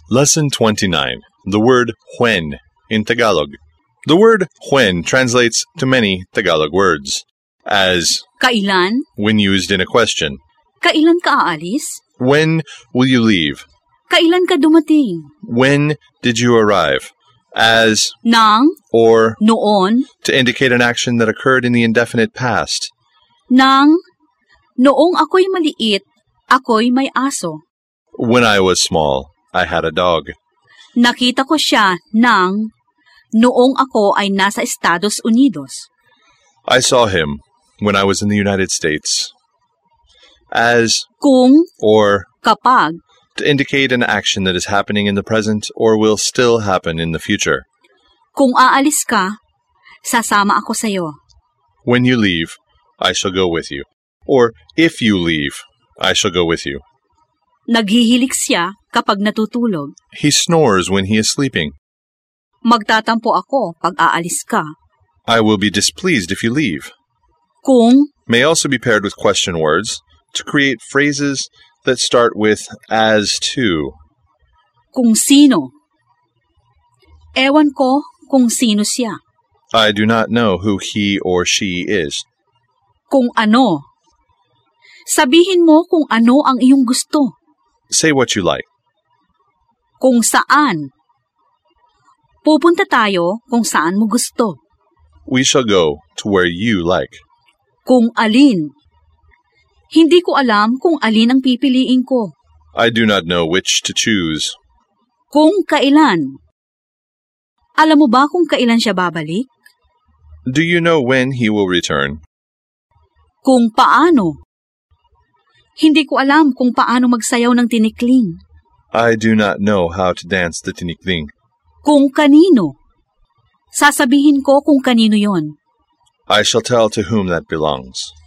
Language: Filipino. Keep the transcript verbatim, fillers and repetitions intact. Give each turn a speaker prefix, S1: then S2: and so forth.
S1: Lesson twenty-nine. The word when in Tagalog. The word when translates to many Tagalog words as
S2: Kailan?
S1: when used in a question.
S2: Kailan ka aalis?
S1: When will you leave?
S2: Kailan ka dumating?
S1: When did you arrive? As
S2: Nang,
S1: or
S2: noon,
S1: to indicate an action that occurred in the indefinite past.
S2: nang, noong ako'y maliit, ako'y may aso.
S1: When I was small, I had a dog.
S2: Nakita ko siya nang, noong ako ay nasa Estados Unidos.
S1: I saw him when I was in the United States. As
S2: Kung,
S1: or
S2: kapag,
S1: to indicate an action that is happening in the present or will still happen in the future.
S2: kung aalis ka, sasama ako sa'yo.
S1: When you leave, I shall go with you. Or if you leave, I shall go with you.
S2: Naghihilik siya kapag natutulog.
S1: He snores when he is sleeping.
S2: Magtatampo ako pag aalis ka.
S1: I will be displeased if you leave.
S2: Kung,
S1: May also be paired with question words to create phrases that start with as to.
S2: kung sino. Ewan ko kung sino siya.
S1: I do not know who he or she is.
S2: Kung ano. Sabihin mo kung ano ang iyong gusto.
S1: Say what you like.
S2: Kung saan. Pupunta tayo kung saan mo gusto.
S1: We shall go to where you like.
S2: Kung alin. Hindi ko alam kung alin ang pipiliin ko.
S1: I do not know which to choose.
S2: Kung kailan. Alam mo ba kung kailan siya babalik?
S1: Do you know when he will return?
S2: Kung paano. Hindi ko alam kung paano magsayaw ng tinikling.
S1: I do not know how to dance the tinikling.
S2: Kung kanino. Sasabihin ko kung kanino yon.
S1: I shall tell to whom that belongs.